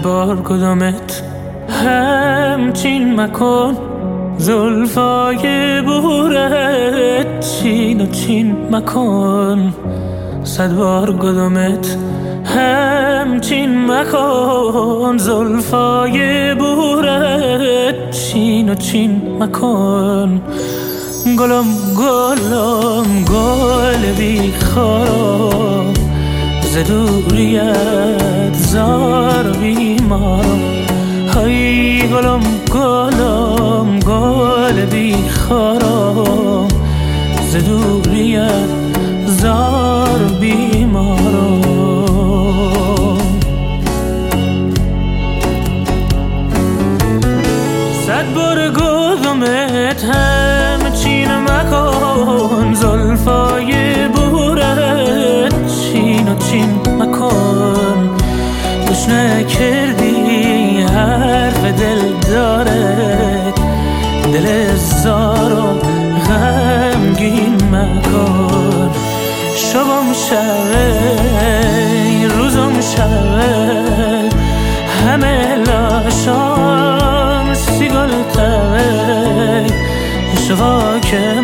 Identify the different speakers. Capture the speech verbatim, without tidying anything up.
Speaker 1: صد بار کدامت همچین مکن، زلفای بورت چین و چین مکن. صد بار کدامت همچین مکن، زلفای بورت چین و چین مکن. گلم گلم گل بی خارا، ز دوریت زار بیمارا. های گلم گلم گل بی خارا، ز دوریت زار بیمارا. صد بار گفتمت همچین مکن، زلفای بورت چین و چین مکن. گوش نکردی حرف دل داره، دل زار و غمگین مکن. شبم شبه روزم شبه، همه لاشام سیگل تبه. شفا که